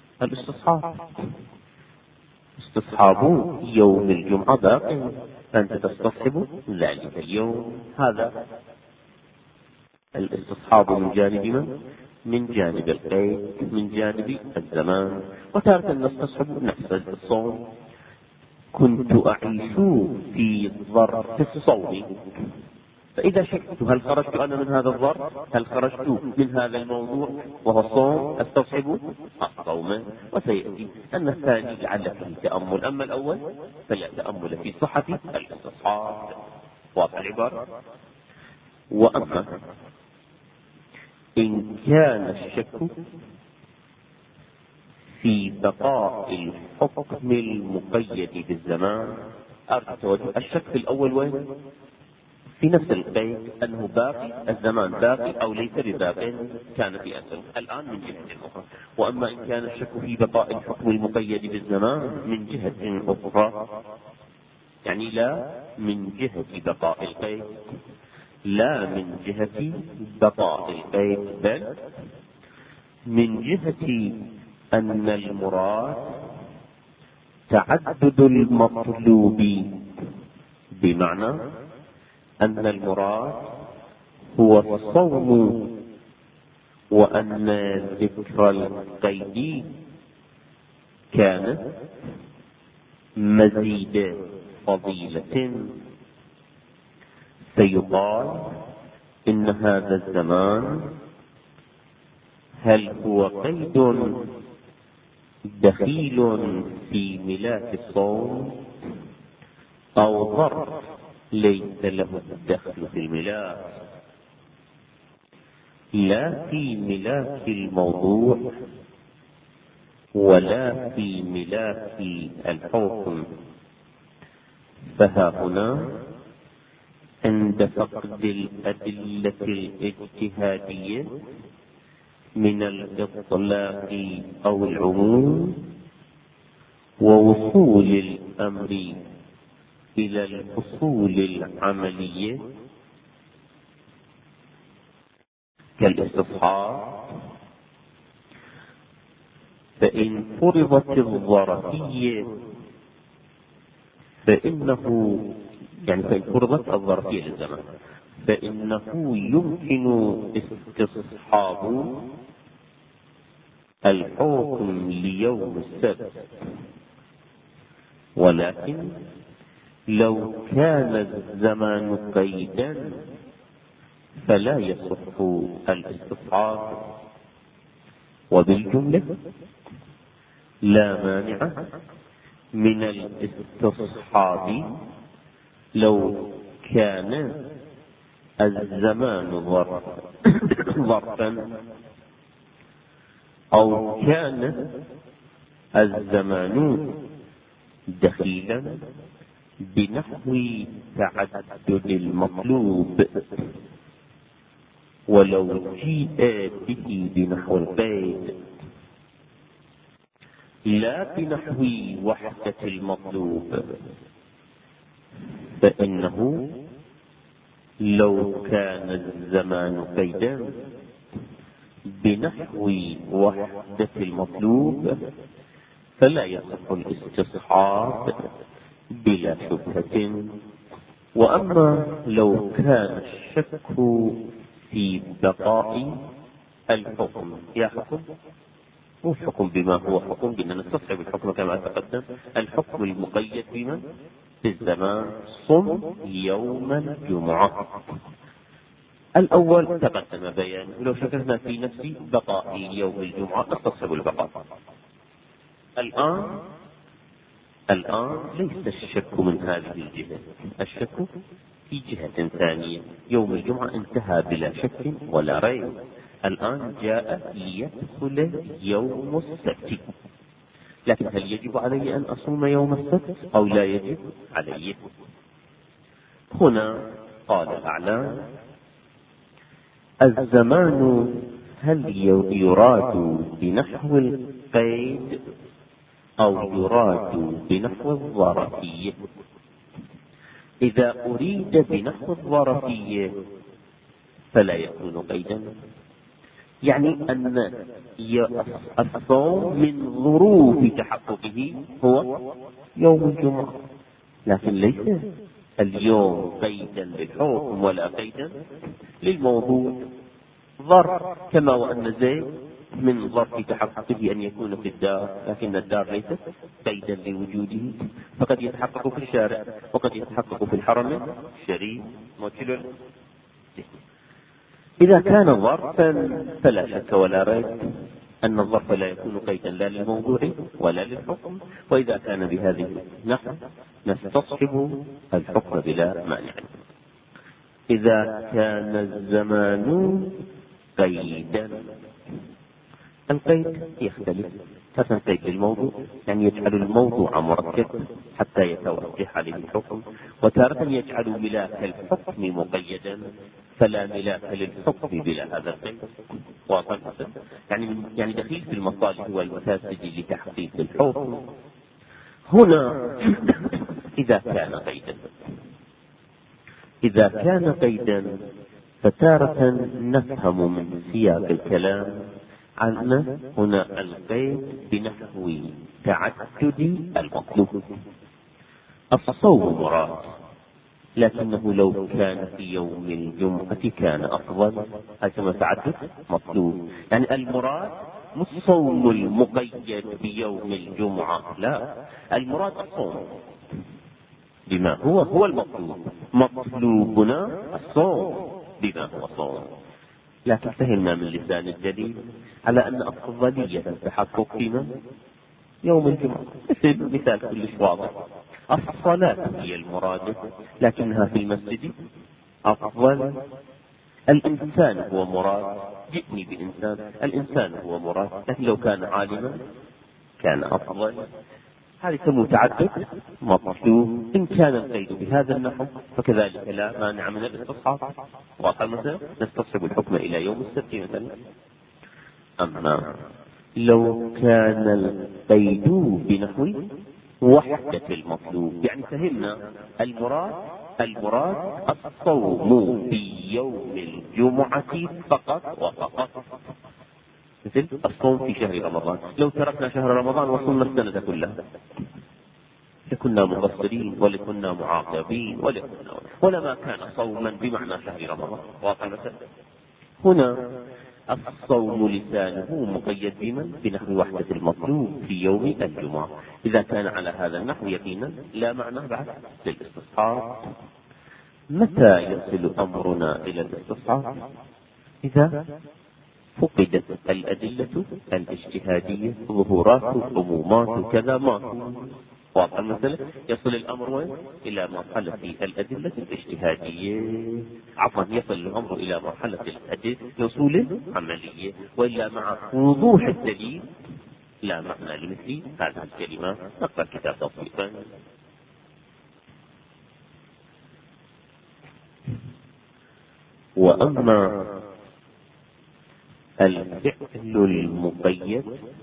استصحاب يوم الجمعة باقي، أنت تستصحب ذلك اليوم. هذا الاستصحاب من جانب من جانب القيد، من جانب الزمان. وتارة نستصحب نفس الصوم. كنت أعيش في ظرف الصوم، فإذا شكت هل خرجت أنا من هذا الظرف، هل خرجت من هذا الموضوع وهو الصوم، استصحب الصوم. وسيأتي أن الثاني لعل فيه تأمل، أما الأول فلا تأمل في صحة الاستصحاب. واضح العبارة؟ وأما إن كان الشك في بقاء الحكم المقيد بالزمان، الشك في الأول وين؟ في نفس القيد أنه باقي، الزمان باقي أو ليس بباقي، كان في أسل الآن من جهة أخرى. وأما إن كان الشك في بقاء الحكم المقيد بالزمان من جهة أخرى، يعني لا من جهة بقاء القيد، لا من جهة بقاء القيد، بل من جهة أن المراد تعدد المطلوب بمعنى أن المراد هو الصوم، وأن ذكر القيد كان مزيد فضيلة. فيقال إن هذا الزمان هل هو قيد دخيل في ملاك الصوم أو ظرف ليس له الدخل في الملاك، لا في ملاك الموضوع ولا في ملاك الحكم. فها هنا عند فقد الأدلة الاجتهادية من الإطلاق أو العموم ووصول الأمر إلى الأصول العملية كالاستصحاب، فإن فرضت الظرفية فإن فرضت الظرفية للزمان فإنه يمكن استصحاب الحكم ليوم السبت. ولكن لو كان الزمان قيدا فلا يصح الاستصحاب. وبالجملة لا مانع من الاستصحاب لو كان الزمان ظرفا أو كان الزمان دخيلا بنحو تعدد المطلوب، ولو جيء به بنحو القيد لا بنحو وحدة المطلوب، فإنه لو كان الزمان قيدا بنحو وحدة المطلوب فلا يصح الاستصحاب بلا شبهة. وأما لو كان الشك في بقاء الحكم، يا حكم هو حكم بما هو حكم، بأننا نستصحب الحكم كما تقدم، الحكم المقيد بما في الزمان صم يوم الجمعة. الأول تقدم بيانه، لو شككنا في نفس بقاء يوم الجمعة نستصحب البقاء. الآن ليس الشك من هذه الجهة، الشك في جهة ثانية. يوم الجمعة انتهى بلا شك ولا ريب، الآن جاء ليدخل يوم السبت. لكن هل يجب علي أن أصوم يوم السبت أو لا يجب علي؟ هنا قال الأعلام الزمان هل يراد بنحو القيد أو يراد بنحو الظرفية؟ إذا أريد بنحو الظرفية فلا يكون قيدا، يعني أن الصوم من ظروف تحققه هو يوم الجمعة، لكن ليس اليوم قيدا للحكم ولا قيدا للموضوع. ظرف كما وأن زيد من ظرف تحققه أن يكون في الدار، لكن الدار ليست قيدا لوجوده، فقد يتحقق في الشارع وقد يتحقق في الحرم الشريف. إذا كان ظرفا فلا شك ولا ريب أن الظرف لا يكون قيدا لا للموضوع ولا للحكم، وإذا كان بهذه النحو نستصحب الحكم بلا مانع. إذا كان الزمان قيدا، القيد يختلف، تارة قيد للموضوع يعني يجعل الموضوع مركب حتى يتوجه عليه الحكم، وتارة يجعل ملاك الحكم مقيدا فلا ملاك للحكم بلا هذا القيد. واضح؟ يعني دخيل في المصالح والمفاسد لتحقيق الحكم. هنا إذا كان قيدا فتارة نفهم من سياق الكلام عن هنا القيد بنحو تعدد المطلوب. الصوم مراد لكنه لو كان في يوم الجمعة كان أفضل. هذا تعدد مطلوب. يعني المراد مش الصوم المقيد بيوم الجمعة، لا، المراد الصوم بما هو المطلوب. مطلوبنا الصوم بما هو صوم. لكن فهمنا من لسان الجليل على أن أفضلية التحقق فيما يوم الجمعة. مثال كلش واضح، الصلاة هي المراد لكنها في المسجد أفضل. الإنسان هو مراد، جئني بإنسان، الإنسان هو مراد، لكن لو كان عالما كان أفضل. هذه متعدد مطلوب. إن كان القيد بهذا النحو فكذلك لا مانع من الاستصحاب. واضح مثلا نستصحب الحكم إلى يوم السبت مثلا. أما لو كان القيد بنحو وحدة المطلوب، يعني فهمنا المراد الصوم في يوم الجمعة فقط وفقط، مثل الصوم في شهر رمضان. لو تركنا شهر رمضان وصلنا السنة كلها لكنا مقصرين ولكنا معاقبين ولما كان صوما بمعنى شهر رمضان. واضح مثلا. هنا الصوم لسانه مقيد بمن؟ بنحو وحدة المطلوب في يوم الجمعة. إذا كان على هذا النحو يقينا لا معنى بعد للاستصحاب. متى يصل أمرنا إلى الاستصحاب؟ إذا فقدت الأدلة الاجتهادية، ظهورات عمومات كذا ما. واضح المسألة. يصل الأمر وين؟ إلى مرحلة الأدلة الاجتهادية، يصل الأمر إلى مرحلة الأدلة الأصول عملية، وإلا مع وضوح الدليل لا معنى لمثل هذه الكلمات. نقرأ كتاب تصنيفا. وأما الفعل المقيد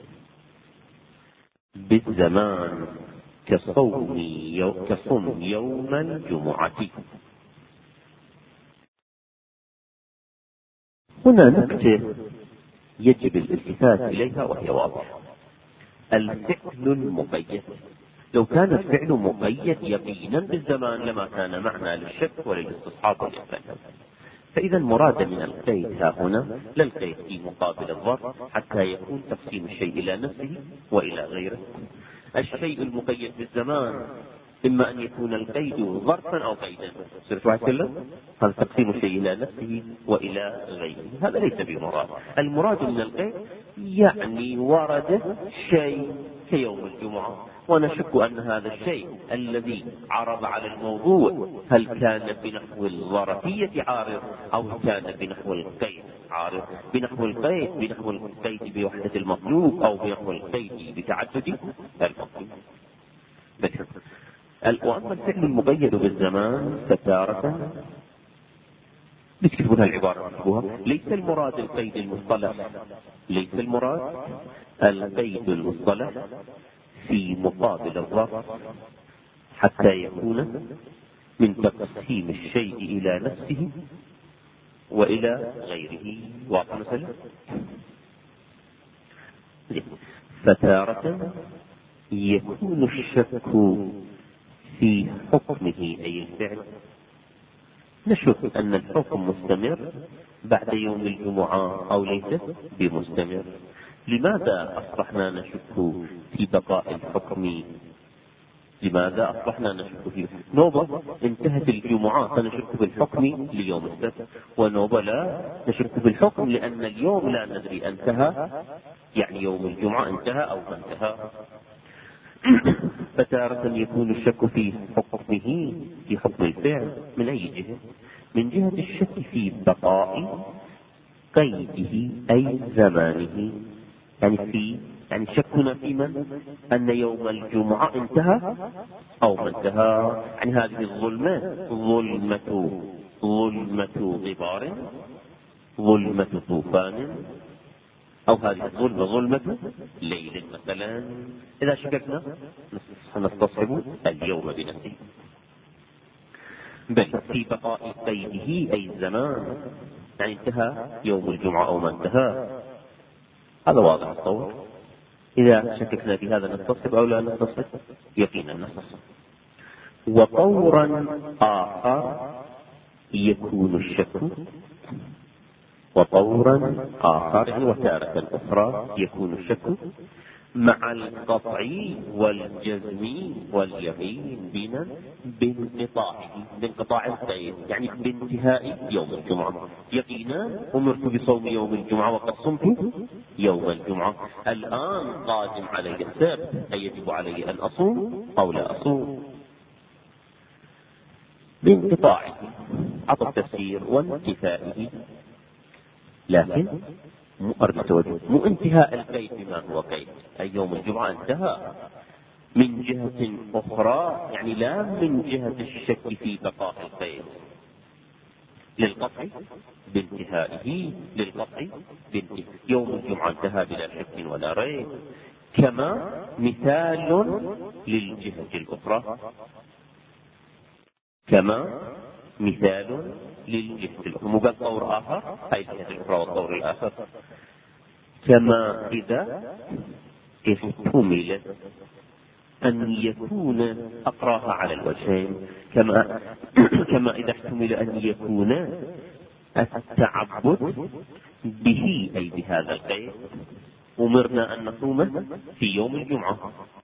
بالزمان كصوم يوم الجمعة، هنا نكتة يجب الالتفات إليها وهي واضحة. الفعل المقيد، لو كان الفعل مقيد يقينا بالزمان لما كان معنى للشك وللاستصحاب والإقبال. فإذا مراد من القيد ها هنا لا القيد في مقابل الظرف حتى يكون تقسيم الشيء إلى نفسه وإلى غيره. الشيء المقيد بالزمان إما أن يكون القيد ظرفا أو قيدا. سورة واحد كلام هذا تقسيم الشيء إلى نفسه وإلى غيره، هذا ليس بمراد. المراد من القيد يعني ورد شيء كيوم الجمعة ونشك أن هذا الشيء الذي عرض على الموضوع هل كان بنحو الظرفية عارض أو كان بنحو القيد عارض. بنحو القيد بوحدة المطلوب أو بنحو القيد بتعدد المطلوب. وأما الفعل المقيد بالزمان فتارة بتكتبونها العبارة بتكتبوها. ليس المراد القيد المصطلح، ليس المراد القيد المصطلح في مقابل الظرف حتى يكون من تقسيم الشيء إلى نفسه وإلى غيره. واضح مثلا. فتارة يكون الشك في حكمه أي الفعل، نشك أن الحكم مستمر بعد يوم الجمعة أو ليس بمستمر. لماذا أصبحنا نشك في بقاء الحكم؟ لماذا أصبحنا نشك فيه؟ نوبة انتهت الجمعة فنشك بالحكم ليوم السبت، ونوبة لا نشك بالحكم لأن اليوم لا ندري انتهى، يعني يوم الجمعة انتهى أو ما انتهى. فتارة يكون الشك في حكمه في حكم الفعل من أي جهة؟ من جهة الشك في بقاء قيده أي زمانه، يعني شكنا في من؟ أن يوم الجمعة انتهى أو ما انتهى. يعني هذه الظلمة ظلمة غبار، ظلمة طوفان، أو هذه الظلمة ظلمة ليل مثلا. إذا شككنا نستصحب اليوم بنفسه، بل في بقاء قيده أي الزمان، يعني انتهى يوم الجمعة أو ما انتهى. هذا واضح الصور. إذا شككنا في هذا نستصحب أو لا نستصحب؟ يقينا نستصحب. وطورا آخر يكون الشك، وطورا آخر وتارة أخرى يكون الشك مع القطع والجزم واليقين بانقطاع القيد، يعني بانتهاء يوم الجمعة. يقينا أمرت بصوم يوم الجمعة وقد صمت يوم الجمعة، الآن قادم علي السبت، يجب علي أن أصوم أو لا أصوم؟ بانقطاعه عطى التفسير وانتفائه، لكن مو انتهاء القيد بما هو قيد، أي يوم الجمعة انتهى من جهة أخرى، يعني لا من جهة الشك في بقاء القيد، للقطع بانتهائه، للقطع بانتهاء يوم الجمعة انتهى بلا شك ولا ريب. كما مثال للجهة الأخرى، كما مثال للجهة الأخرى، مو قال طور آخر، هاي الجهة الأخرى والطور الآخر. كما إذا احتمل أن يكون أقراها على الوجهين، كما إذا احتمل أن يكون التعبد به، أي بهذا القيد، أمرنا أن نصوم في يوم الجمعة،